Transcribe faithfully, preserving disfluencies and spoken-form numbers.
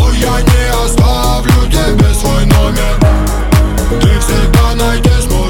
я не оставлю тебе свой номер. Ты всегда найдешь мой